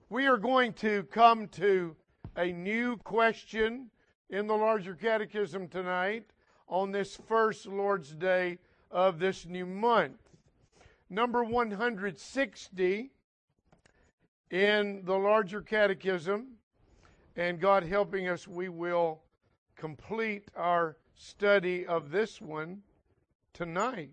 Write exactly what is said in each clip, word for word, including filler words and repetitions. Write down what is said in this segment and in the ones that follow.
We are going to come to a new question in the larger catechism tonight on this first Lord's Day of this new month. Number one hundred sixty in the larger catechism, and God helping us, we will complete our study of this one tonight.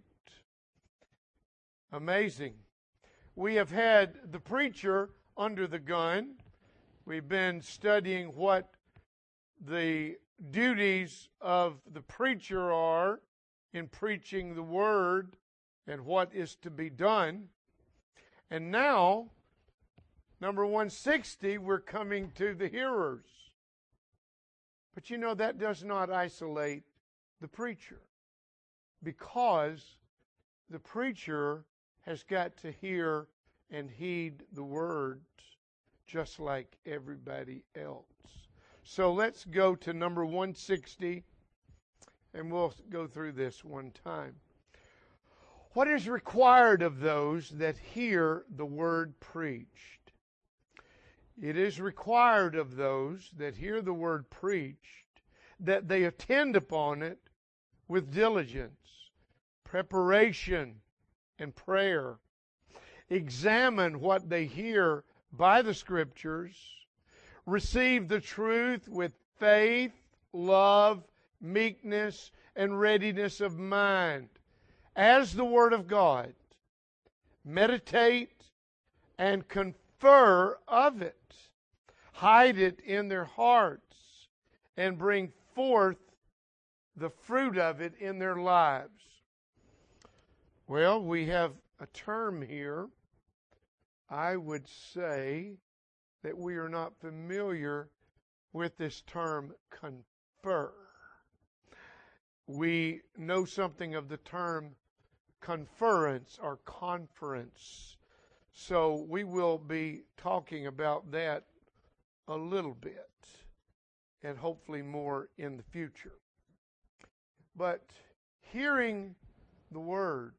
Amazing. We have had the preacher under the gun. We've been studying what the duties of the preacher are in preaching the word and what is to be done. And now, number one sixty, we're coming to the hearers. But you know, that does not isolate the preacher, because the preacher has got to hear and heed the words just like everybody else. So let's go to number one sixty, and we'll go through this one time. What is required of those that hear the word preached? It is required of those that hear the word preached that they attend upon it with diligence, preparation, and prayer. Examine what they hear by the Scriptures. Receive the truth with faith, love, meekness, and readiness of mind as the Word of God. Meditate and confer of it. Hide it in their hearts and bring forth the fruit of it in their lives. Well, we have a term here. I would say that we are not familiar with this term confer. We know something of the term conference or conference. So we will be talking about that a little bit, and hopefully more in the future. But hearing the word,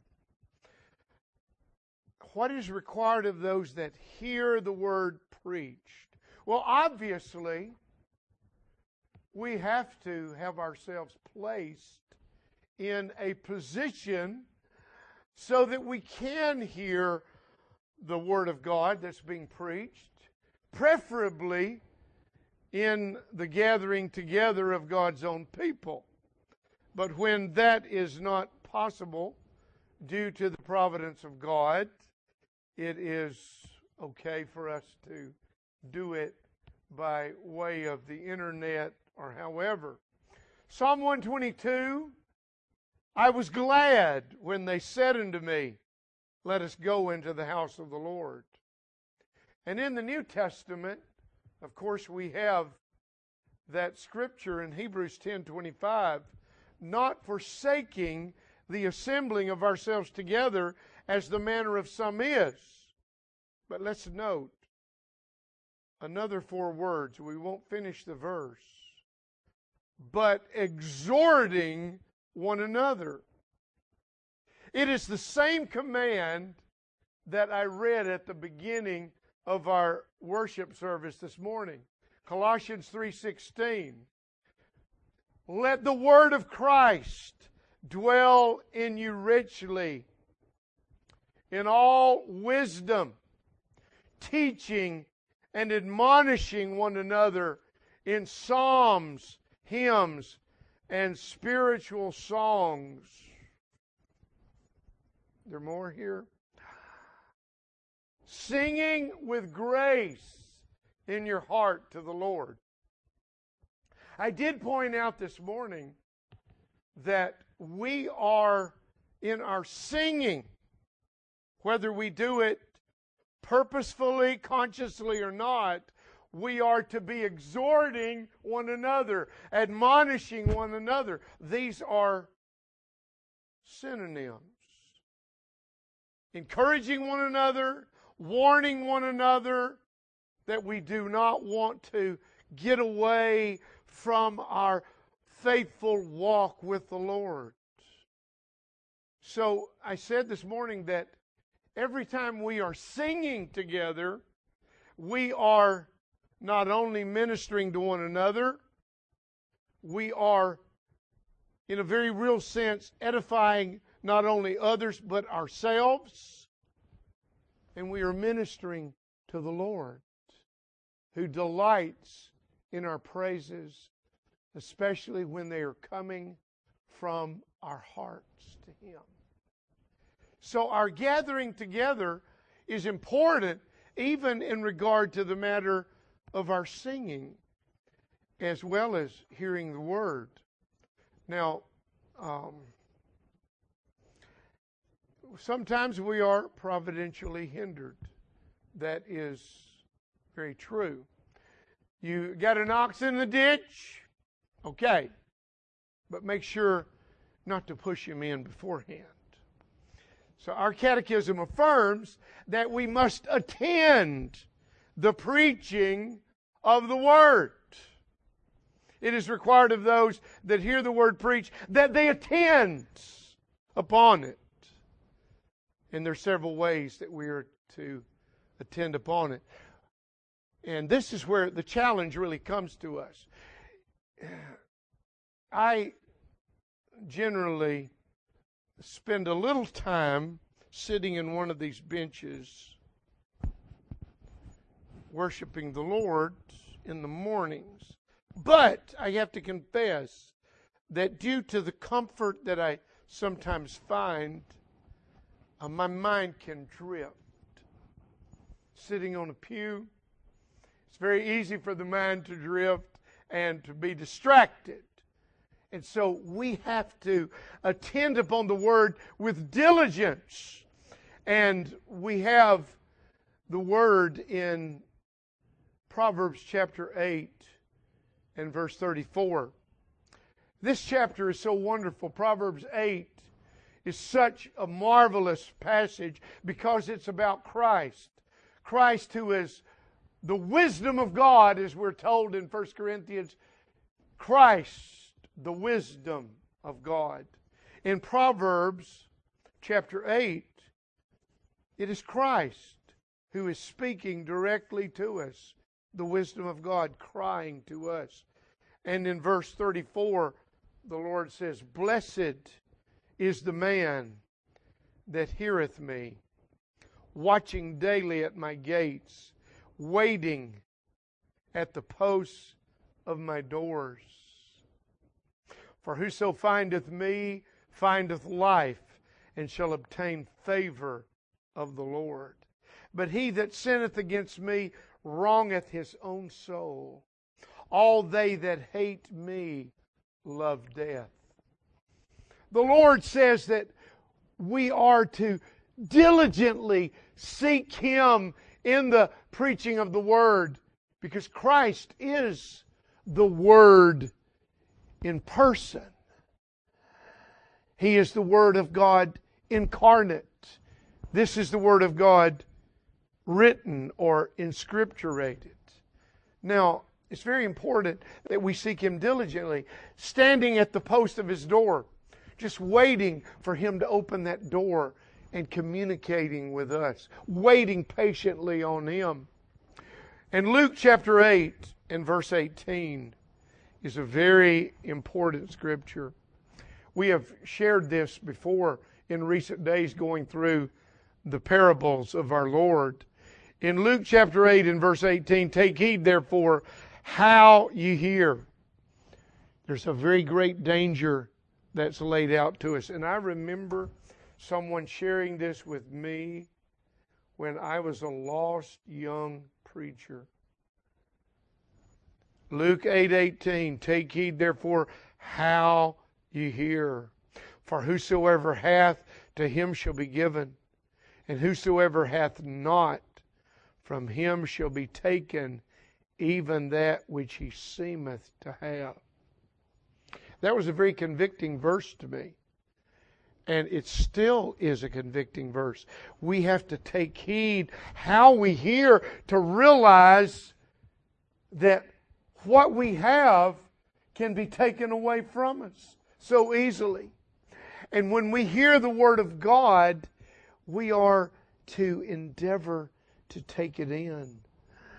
what is required of those that hear the word preached? Well, obviously, we have to have ourselves placed in a position so that we can hear the Word of God that's being preached, preferably in the gathering together of God's own people. But when that is not possible due to the providence of God, it is okay for us to do it by way of the internet or however. Psalm one twenty-two, I was glad when they said unto me, let us go into the house of the Lord. And in the New Testament, of course, we have that scripture in Hebrews ten twenty-five, not forsaking the assembling of ourselves together as the manner of some is. But let's note another four words. We won't finish the verse. But exhorting one another. It is the same command that I read at the beginning of our worship service this morning. Colossians three sixteen. Let the word of Christ dwell in you richly, in all wisdom, teaching and admonishing one another in psalms, hymns, and spiritual songs. There more here? Singing with grace in your heart to the Lord. I did point out this morning that we are in our singing, whether we do it purposefully, consciously, or not, we are to be exhorting one another, admonishing one another. These are synonyms. Encouraging one another, warning one another that we do not want to get away from our faithful walk with the Lord. So I said this morning that every time we are singing together, we are not only ministering to one another, we are, in a very real sense, edifying not only others but ourselves, and we are ministering to the Lord, who delights in our praises, especially when they are coming from our hearts to Him. So our gathering together is important, even in regard to the matter of our singing, as well as hearing the Word. Now, um, sometimes we are providentially hindered. That is very true. You got an ox in the ditch? Okay. But make sure not to push him in beforehand. So our catechism affirms that we must attend the preaching of the Word. It is required of those that hear the Word preached that they attend upon it. And there are several ways that we are to attend upon it. And this is where the challenge really comes to us. I generally spend a little time sitting in one of these benches worshiping the Lord in the mornings. But I have to confess that due to the comfort that I sometimes find, uh, my mind can drift. Sitting on a pew, it's very easy for the mind to drift and to be distracted. And so we have to attend upon the Word with diligence. And we have the Word in Proverbs chapter eight and verse thirty-four. This chapter is so wonderful. Proverbs eight is such a marvelous passage because it's about Christ. Christ, who is the wisdom of God, as we're told in First Corinthians. Christ, the wisdom of God. In Proverbs chapter eight, it is Christ who is speaking directly to us, the wisdom of God crying to us. And in verse thirty-four, the Lord says, "Blessed is the man that heareth me, watching daily at my gates, waiting at the posts of my doors. For whoso findeth me findeth life, and shall obtain favor of the Lord. But he that sinneth against me wrongeth his own soul. All they that hate me love death." The Lord says that we are to diligently seek Him in the preaching of the Word, because Christ is the Word in person. He is the Word of God incarnate. This is the Word of God written or inscripturated. Now, it's very important that we seek Him diligently, standing at the post of His door, just waiting for Him to open that door and communicating with us, waiting patiently on Him. And Luke chapter eight and verse eighteen is a very important scripture. We have shared this before in recent days going through the parables of our Lord. In Luke chapter eight and verse eighteen, "Take heed therefore how you hear." There's a very great danger that's laid out to us. And I remember someone sharing this with me when I was a lost young preacher. Luke eight eighteen, "Take heed therefore how you hear. For whosoever hath, to him shall be given. And whosoever hath not, from him shall be taken even that which he seemeth to have." That was a very convicting verse to me. And it still is a convicting verse. We have to take heed how we hear to realize that what we have can be taken away from us so easily. And when we hear the Word of God, we are to endeavor to take it in.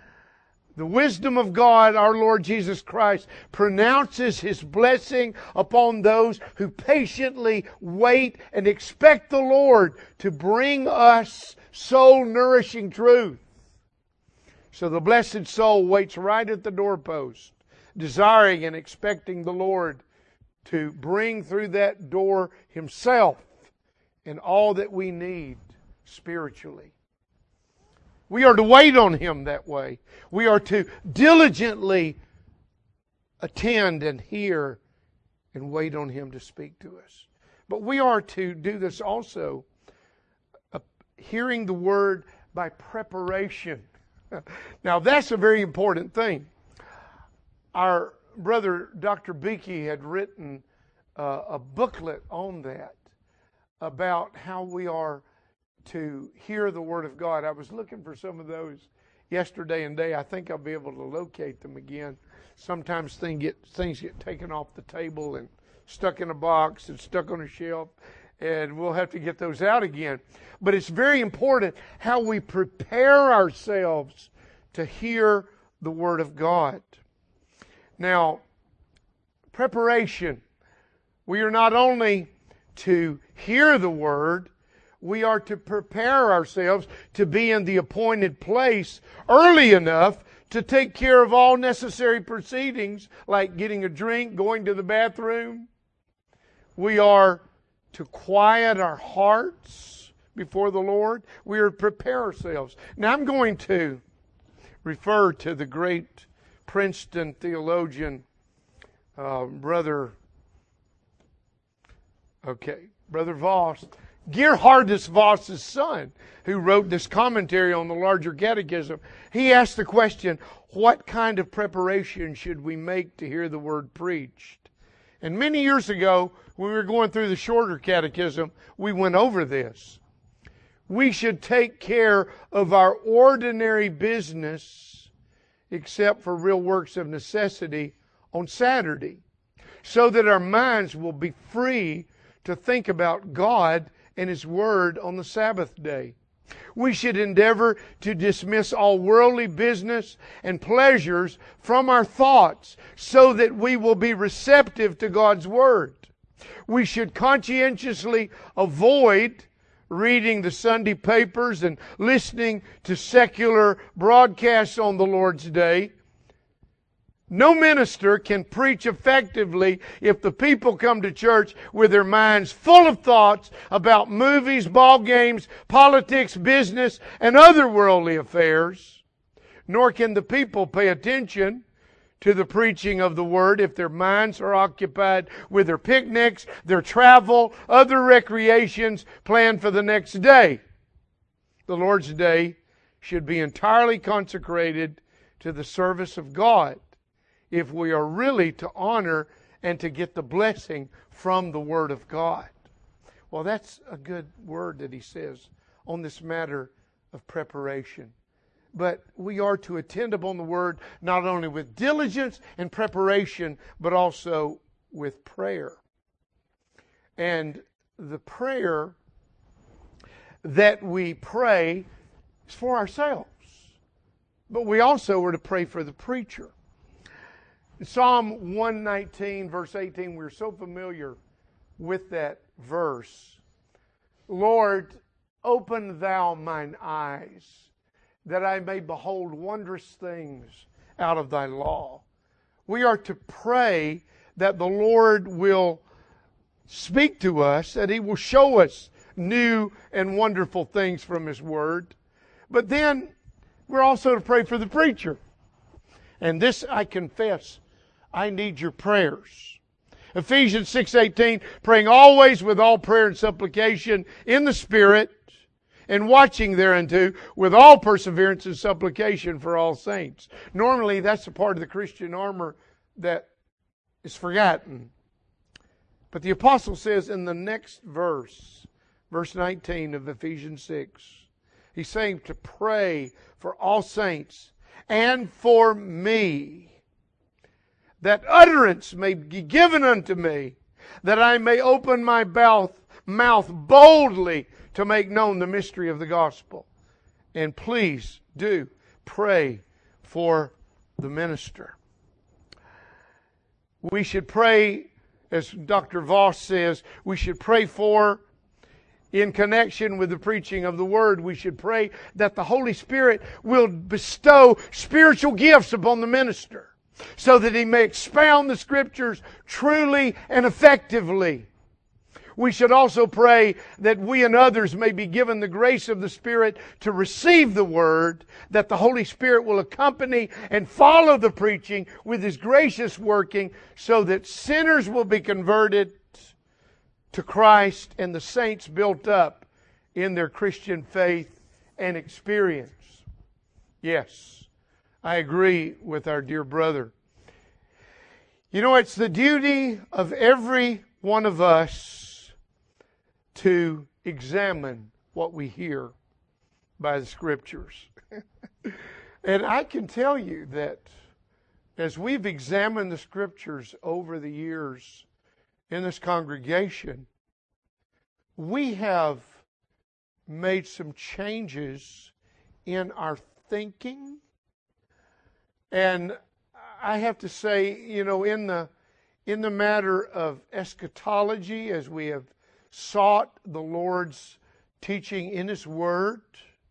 The wisdom of God, our Lord Jesus Christ, pronounces His blessing upon those who patiently wait and expect the Lord to bring us soul-nourishing truth. So the blessed soul waits right at the doorpost, desiring and expecting the Lord to bring through that door Himself and all that we need spiritually. We are to wait on Him that way. We are to diligently attend and hear and wait on Him to speak to us. But we are to do this also, uh, hearing the Word by preparation. Now that's a very important thing. Our brother Doctor Beakey had written uh, a booklet on that, about how we are to hear the Word of God. I was looking for some of those yesterday and day. I think I'll be able to locate them again. Sometimes things get, things get taken off the table and stuck in a box and stuck on a shelf, and we'll have to get those out again. But it's very important how we prepare ourselves to hear the Word of God. Now, preparation. We are not only to hear the Word, we are to prepare ourselves to be in the appointed place early enough to take care of all necessary proceedings, like getting a drink, going to the bathroom. We are to quiet our hearts before the Lord. We are to prepare ourselves. Now I'm going to refer to the great Princeton theologian, uh, Brother, okay, Brother Voss, Gerhardus Voss's son, who wrote this commentary on the larger catechism. He asked the question, what kind of preparation should we make to hear the Word preached? And many years ago, when we were going through the shorter catechism, we went over this. We should take care of our ordinary business, except for real works of necessity, on Saturday, so that our minds will be free to think about God and His Word on the Sabbath day. We should endeavor to dismiss all worldly business and pleasures from our thoughts so that we will be receptive to God's Word. We should conscientiously avoid reading the Sunday papers and listening to secular broadcasts on the Lord's Day. No minister can preach effectively if the people come to church with their minds full of thoughts about movies, ball games, politics, business, and other worldly affairs. Nor can the people pay attention to the preaching of the Word if their minds are occupied with their picnics, their travel, other recreations planned for the next day. The Lord's Day should be entirely consecrated to the service of God, if we are really to honor and to get the blessing from the Word of God. Well, that's a good word that he says on this matter of preparation. But we are to attend upon the Word not only with diligence and preparation, but also with prayer. And the prayer that we pray is for ourselves. But we also are to pray for the preacher. Psalm one nineteen, verse eighteen, we're so familiar with that verse. Lord, open thou mine eyes, that I may behold wondrous things out of thy law. We are to pray that the Lord will speak to us, that He will show us new and wonderful things from His Word. But then we're also to pray for the preacher. And this, I confess, I need your prayers. Ephesians six eighteen, praying always with all prayer and supplication in the Spirit, and watching thereunto with all perseverance and supplication for all saints. Normally, that's a part of the Christian armor that is forgotten. But the apostle says in the next verse, verse nineteen of Ephesians six, he's saying to pray for all saints and for me, that utterance may be given unto me, that I may open my mouth, mouth boldly to make known the mystery of the gospel. And please do pray for the minister. We should pray, as Doctor Voss says, we should pray for, in connection with the preaching of the Word, we should pray that the Holy Spirit will bestow spiritual gifts upon the minister, so that he may expound the Scriptures truly and effectively. We should also pray that we and others may be given the grace of the Spirit to receive the Word, that the Holy Spirit will accompany and follow the preaching with His gracious working, so that sinners will be converted to Christ and the saints built up in their Christian faith and experience. Yes, I agree with our dear brother. You know, it's the duty of every one of us to examine what we hear by the Scriptures. And I can tell you that as we've examined the Scriptures over the years in this congregation, we have made some changes in our thinking. And I have to say, you know, in the in the matter of eschatology, as we have sought the Lord's teaching in His Word,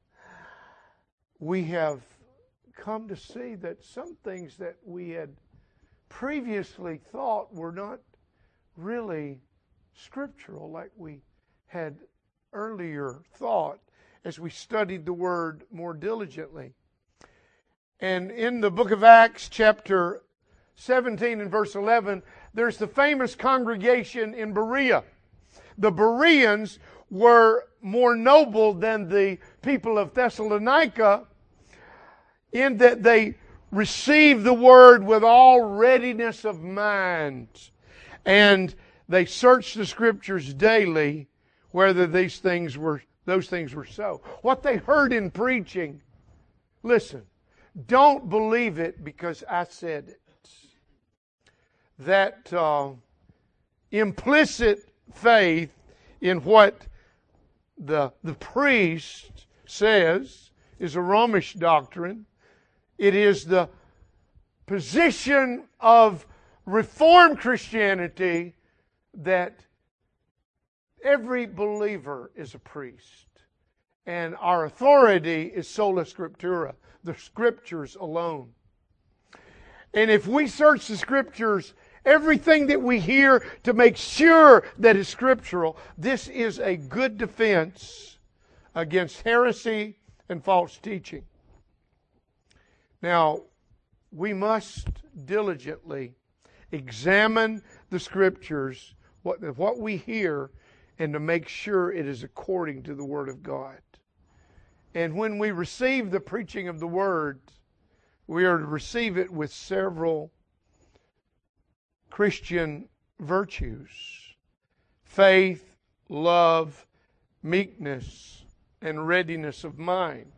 we have come to see that some things that we had previously thought were not really scriptural, like we had earlier thought as we studied the Word more diligently. And in the book of Acts, chapter seventeen and verse eleven, there's the famous congregation in Berea. The Bereans were more noble than the people of Thessalonica in that they received the Word with all readiness of mind. And they searched the Scriptures daily whether these things were those things were so. What they heard in preaching, listen, don't believe it because I said it. That uh, implicit faith in what the, the priest says is a Romish doctrine. It is the position of Reformed Christianity that every believer is a priest. And our authority is sola scriptura, the Scriptures alone. And if we search the Scriptures, everything that we hear to make sure that it's scriptural, this is a good defense against heresy and false teaching. Now, we must diligently examine the Scriptures, what, what we hear, and to make sure it is according to the Word of God. And when we receive the preaching of the Word, we are to receive it with several Christian virtues: faith, love, meekness, and readiness of mind.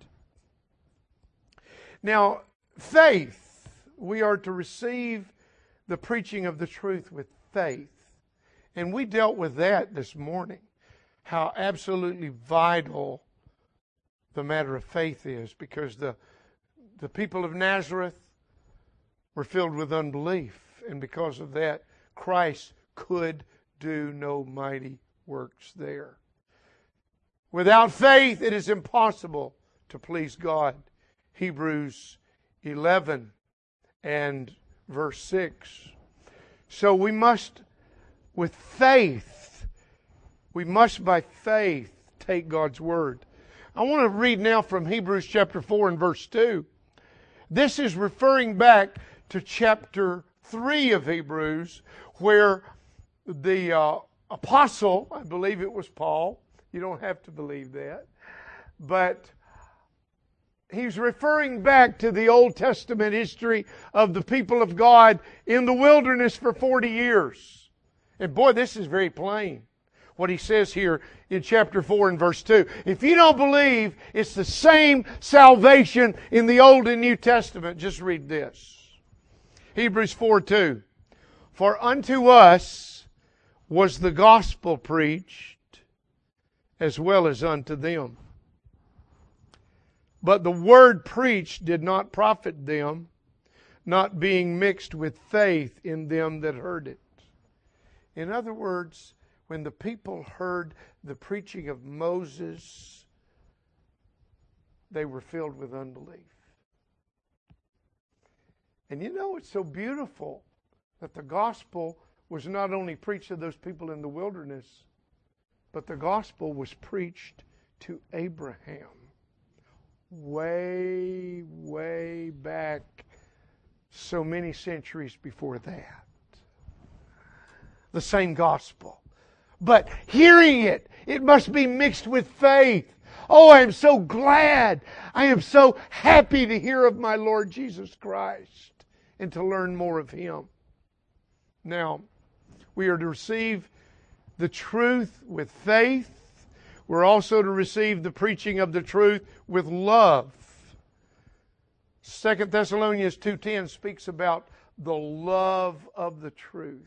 Now, faith, we are to receive the preaching of the truth with faith. And we dealt with that this morning, how absolutely vital the matter of faith is, because the, the people of Nazareth were filled with unbelief. And because of that, Christ could do no mighty works there. Without faith, it is impossible to please God. Hebrews eleven and verse six. So we must, with faith, we must by faith take God's Word. I want to read now from Hebrews chapter four and verse two. This is referring back to chapter three of Hebrews, where the uh, apostle, I believe it was Paul, you don't have to believe that, but he's referring back to the Old Testament history of the people of God in the wilderness for forty years. And boy, this is very plain, what he says here in chapter four and verse two. If you don't believe it's the same salvation in the Old and New Testament, just read this. Hebrews four two. For unto us was the gospel preached as well as unto them. But the word preached did not profit them, not being mixed with faith in them that heard it. In other words, when the people heard the preaching of Moses, they were filled with unbelief. And you know, it's so beautiful that the gospel was not only preached to those people in the wilderness, but the gospel was preached to Abraham way, way back so many centuries before that. The same gospel. But hearing it, it must be mixed with faith. Oh, I am so glad. I am so happy to hear of my Lord Jesus Christ and to learn more of Him. Now, we are to receive the truth with faith. We're also to receive the preaching of the truth with love. Second Thessalonians two ten speaks about the love of the truth.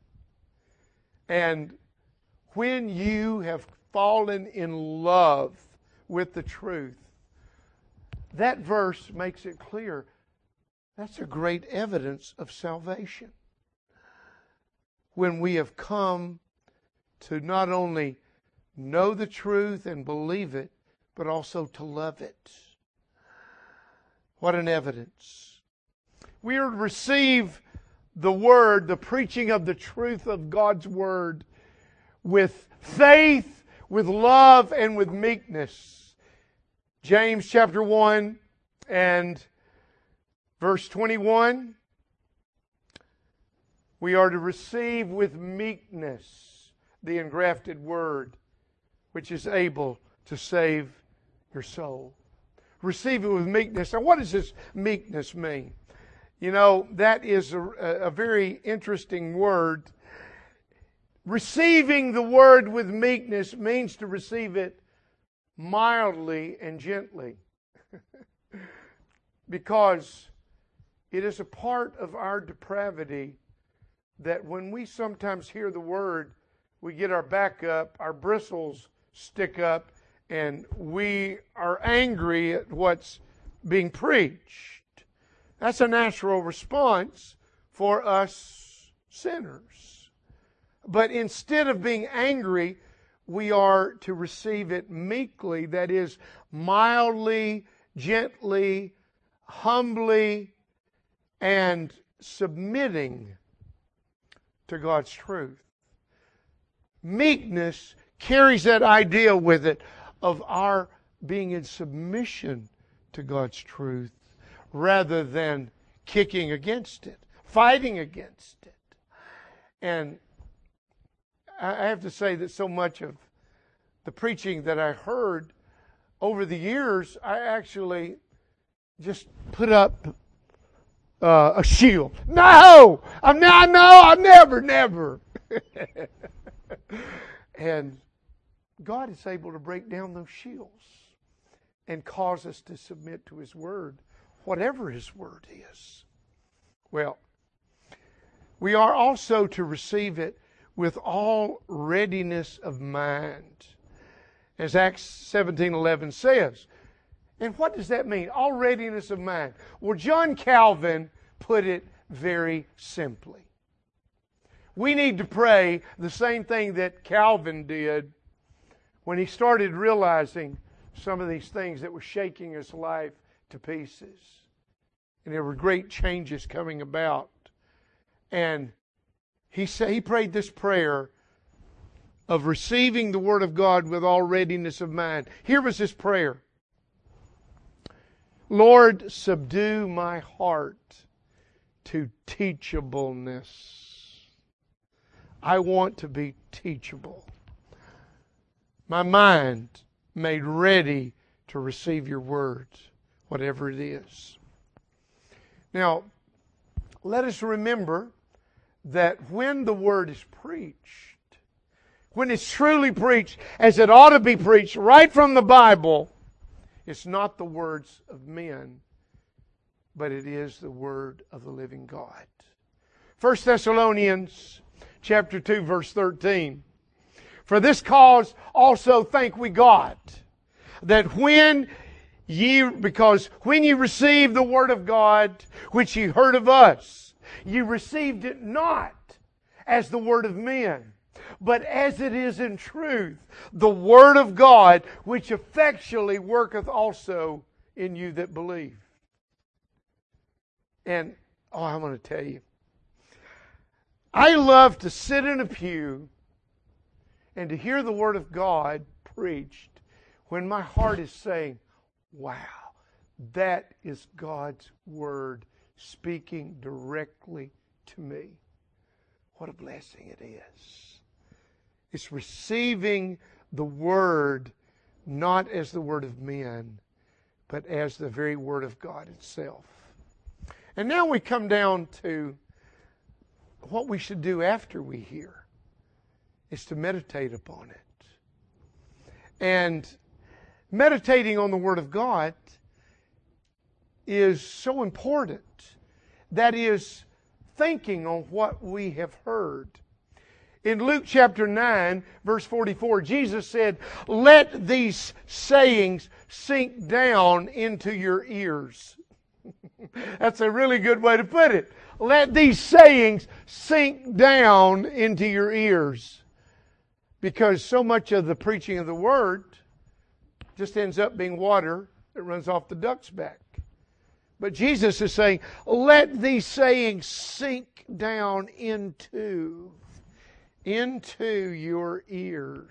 And when you have fallen in love with the truth, that verse makes it clear that's a great evidence of salvation. When we have come to not only know the truth and believe it, but also to love it. What an evidence. We are to receive the Word, the preaching of the truth of God's Word, with faith, with love, and with meekness. James chapter one and verse twenty-one. We are to receive with meekness the engrafted Word, which is able to save your soul. Receive it with meekness. Now, what does this meekness mean? You know, that is a, a very interesting word. Receiving the Word with meekness means to receive it mildly and gently. Because it is a part of our depravity that when we sometimes hear the Word, we get our back up, our bristles stick up, and we are angry at what's being preached. That's a natural response for us sinners. But instead of being angry, we are to receive it meekly, that is, mildly, gently, humbly, and submitting to God's truth. Meekness carries that idea with it of our being in submission to God's truth rather than kicking against it, fighting against it. And I have to say that so much of the preaching that I heard over the years, I actually just put up uh, a shield. No! I'm not, no, I'll never, never. And God is able to break down those shields and cause us to submit to His Word, whatever His Word is. Well, we are also to receive it with all readiness of mind, as Acts seventeen eleven says. And what does that mean? All readiness of mind. Well, John Calvin put it very simply. We need to pray the same thing that Calvin did when he started realizing some of these things that were shaking his life to pieces. And there were great changes coming about. And he said, he prayed this prayer of receiving the Word of God with all readiness of mind. Here was his prayer. Lord, subdue my heart to teachableness. I want to be teachable. My mind made ready to receive your words, whatever it is. Now, let us remember that when the Word is preached, when it's truly preached as it ought to be preached right from the Bible, it's not the words of men, but it is the Word of the living God. First Thessalonians chapter two, verse thirteen. For this cause also thank we God, that when Ye, because when ye received the word of God, which ye heard of us, ye received it not as the word of men, but as it is in truth, the word of God, which effectually worketh also in you that believe. And, oh, I'm going to tell you, I love to sit in a pew and to hear the word of God preached when my heart is saying, wow, that is God's word speaking directly to me. What a blessing it is. It's receiving the word not as the word of men, but as the very word of God itself. And now we come down to what we should do after we hear, is to meditate upon it. And meditating on the Word of God is so important. That is, thinking on what we have heard. In Luke chapter nine, verse forty-four, Jesus said, "Let these sayings sink down into your ears." That's a really good way to put it. Let these sayings sink down into your ears. Because so much of the preaching of the Word just ends up being water that runs off the duck's back. But Jesus is saying, let these sayings sink down into, into your ears.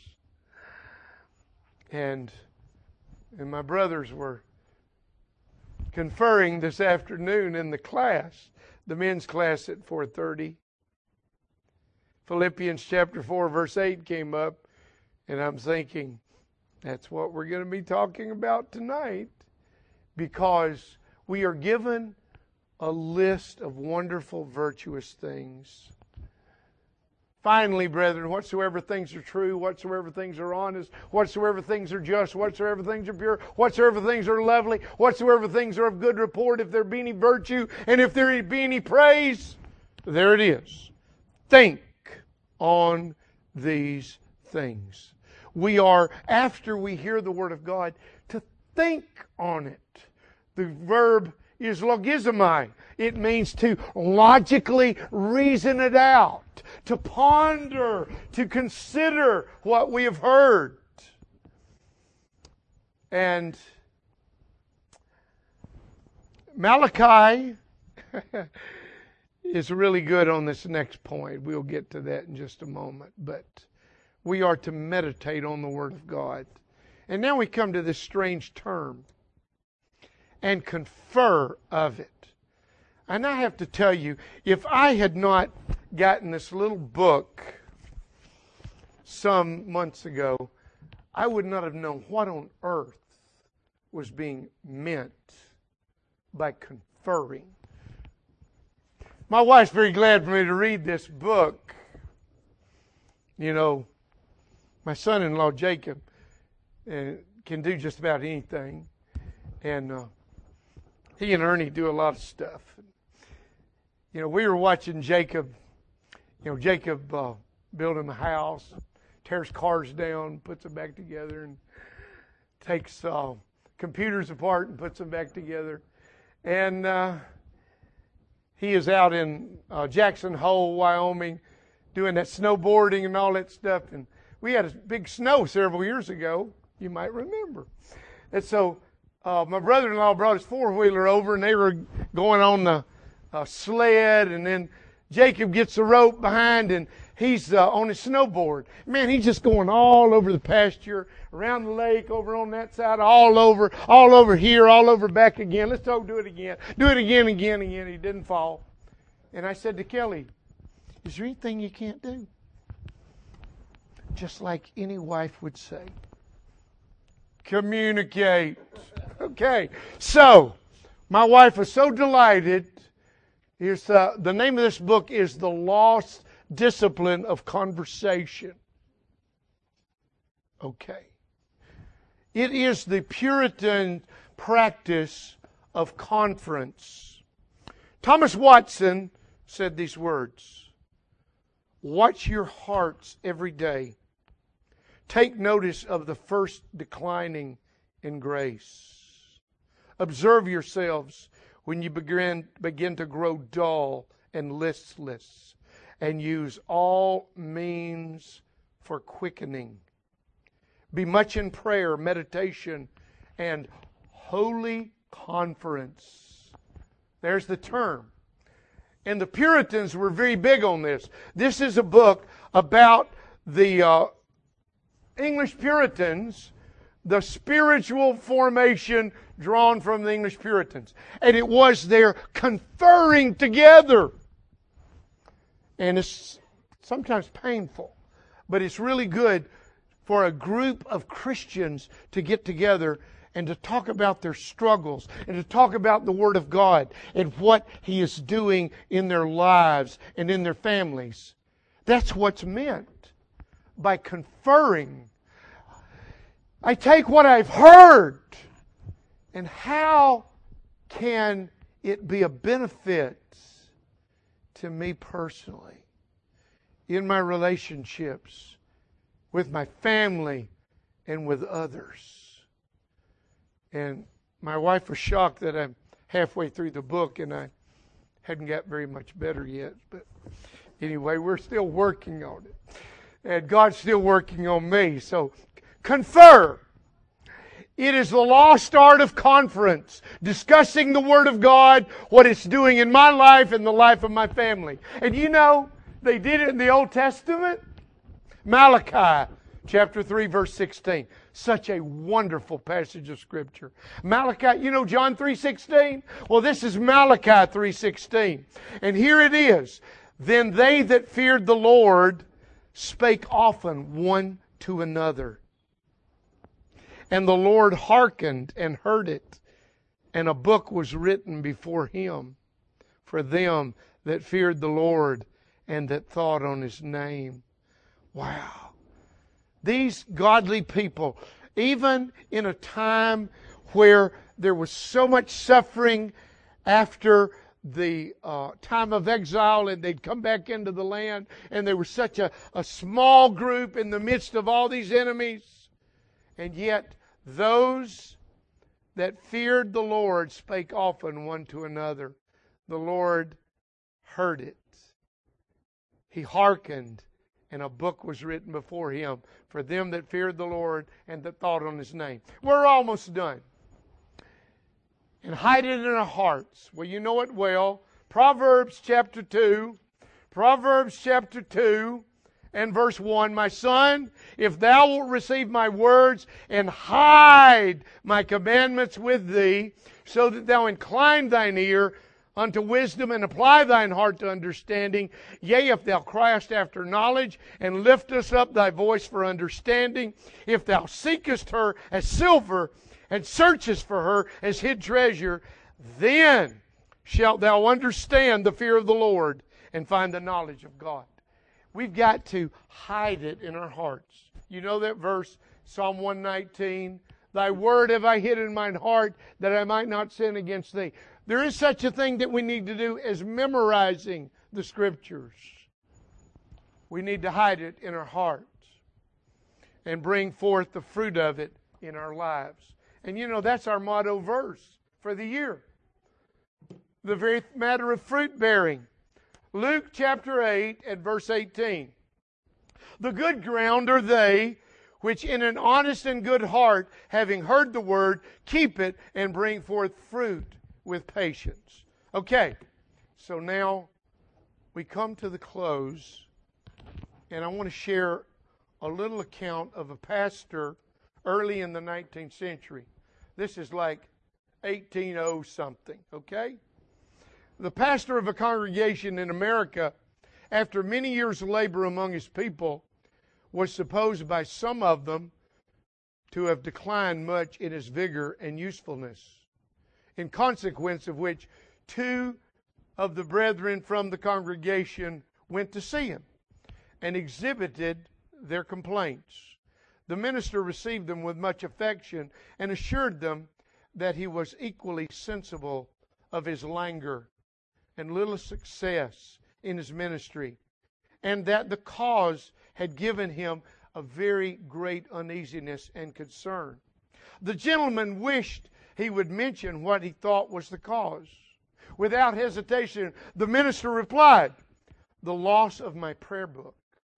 And, and my brothers were conferring this afternoon in the class, the men's class at four thirty. Philippians chapter four verse eight came up, and I'm thinking, that's what we're going to be talking about tonight, because we are given a list of wonderful, virtuous things. Finally, brethren, whatsoever things are true, whatsoever things are honest, whatsoever things are just, whatsoever things are pure, whatsoever things are lovely, whatsoever things are of good report, if there be any virtue, and if there be any praise, there it is. Think on these things. We are, after we hear the Word of God, to think on it. The verb is logizomai. It means to logically reason it out, to ponder, to consider what we have heard. And Malachi is really good on this next point. We'll get to that in just a moment. But we are to meditate on the Word of God. And now we come to this strange term, and confer of it. And I have to tell you, if I had not gotten this little book some months ago, I would not have known what on earth was being meant by conferring. My wife's very glad for me to read this book. You know, my son-in-law Jacob uh, can do just about anything. And uh, he and Ernie do a lot of stuff. You know, we were watching Jacob, you know, Jacob uh, building a house, tears cars down, puts them back together, and takes uh, computers apart and puts them back together. And uh, he is out in uh, Jackson Hole, Wyoming, doing that snowboarding and all that stuff. And we had a big snow several years ago, you might remember. And so uh, my brother-in-law brought his four-wheeler over, and they were going on the uh, sled, and then Jacob gets the rope behind, and he's uh, on his snowboard. Man, he's just going all over the pasture, around the lake, over on that side, all over, all over here, all over back again. Let's talk, do it again. Do it again, again, again. He didn't fall. And I said to Kelly, is there anything you can't do? Just like any wife would say. Communicate. Okay. So, my wife was so delighted. Here's uh, the name of this book is The Lost Discipline of Conversation. Okay. It is the Puritan practice of conference. Thomas Watson said these words: watch your hearts every day. Take notice of the first declining in grace. Observe yourselves when you begin, begin to grow dull and listless, and use all means for quickening. Be much in prayer, meditation, and holy conference. There's the term. And the Puritans were very big on this. This is a book about the uh, English Puritans, the spiritual formation drawn from the English Puritans. And it was their conferring together. And it's sometimes painful, but it's really good for a group of Christians to get together and to talk about their struggles and to talk about the Word of God and what He is doing in their lives and in their families. That's what's meant by conferring. I take what I've heard, and how can it be a benefit to me personally in my relationships with my family and with others. And my wife was shocked that I'm halfway through the book and I hadn't got very much better yet. But anyway, we're still working on it. And God's still working on me. So confer. It is the lost art of conference, discussing the Word of God, what it's doing in my life and the life of my family. And you know, they did it in the Old Testament. Malachi chapter three, verse sixteen. Such a wonderful passage of Scripture. Malachi, you know John three sixteen? Well, this is Malachi three sixteen. And here it is. Then they that feared the Lord spake often one to another. And the Lord hearkened and heard it. And a book was written before Him for them that feared the Lord and that thought on His name. Wow. These godly people, even in a time where there was so much suffering after the uh, time of exile and they'd come back into the land and they were such a, a small group in the midst of all these enemies, and yet those that feared the Lord spake often one to another. The Lord heard it. He hearkened, and a book was written before Him for them that feared the Lord and that thought on His name. We're almost done. And hide it in our hearts. Well, you know it well. Proverbs chapter two. Proverbs chapter two and verse one. My son, if thou wilt receive my words and hide my commandments with thee, so that thou incline thine ear unto wisdom and apply thine heart to understanding. Yea, if thou criest after knowledge and liftest up thy voice for understanding, if thou seekest her as silver and searchest for her as hid treasure, then shalt thou understand the fear of the Lord and find the knowledge of God. We've got to hide it in our hearts. You know that verse, Psalm one nineteen, Thy word have I hid in mine heart, that I might not sin against thee. There is such a thing that we need to do as memorizing the Scriptures. We need to hide it in our hearts and bring forth the fruit of it in our lives. And you know, that's our motto verse for the year. The very matter of fruit bearing. Luke chapter eight and verse eighteen. The good ground are they which in an honest and good heart, having heard the word, keep it and bring forth fruit with patience. Okay, so now we come to the close, and I want to share a little account of a pastor early in the nineteenth century. This is like eighteen oh something, okay? The pastor of a congregation in America, after many years of labor among his people, was supposed by some of them to have declined much in his vigor and usefulness, in consequence of which two of the brethren from the congregation went to see him and exhibited their complaints. The minister received them with much affection and assured them that he was equally sensible of his languor and little success in his ministry, and that the cause had given him a very great uneasiness and concern. The gentleman wished he would mention what he thought was the cause. Without hesitation, the minister replied, "The loss of my prayer book."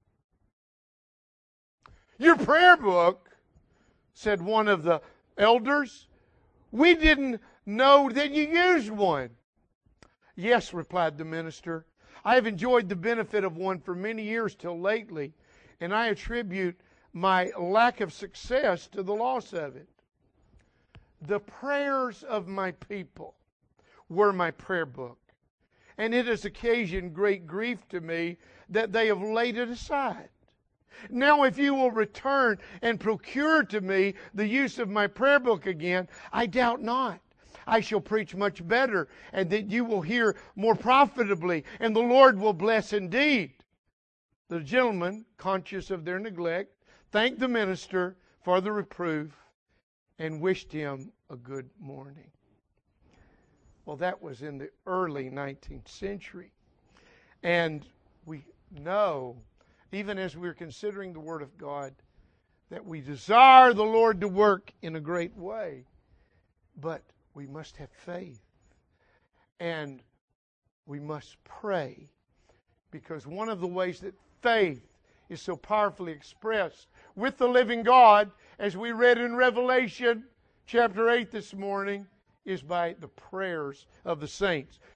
"Your prayer book?" said one of the elders. "We didn't know that you used one." "Yes," replied the minister. "I have enjoyed the benefit of one for many years till lately, and I attribute my lack of success to the loss of it. The prayers of my people were my prayer book, and it has occasioned great grief to me that they have laid it aside. Now if you will return and procure to me the use of my prayer book again, I doubt not I shall preach much better, and that you will hear more profitably, and the Lord will bless indeed." The gentlemen, conscious of their neglect, thanked the minister for the reproof and wished him a good morning. Well, that was in the early nineteenth century. And we know, even as we're considering the Word of God, that we desire the Lord to work in a great way. But we must have faith. And we must pray. Because one of the ways that faith is so powerfully expressed with the living God, as we read in Revelation chapter eight this morning, is by the prayers of the saints.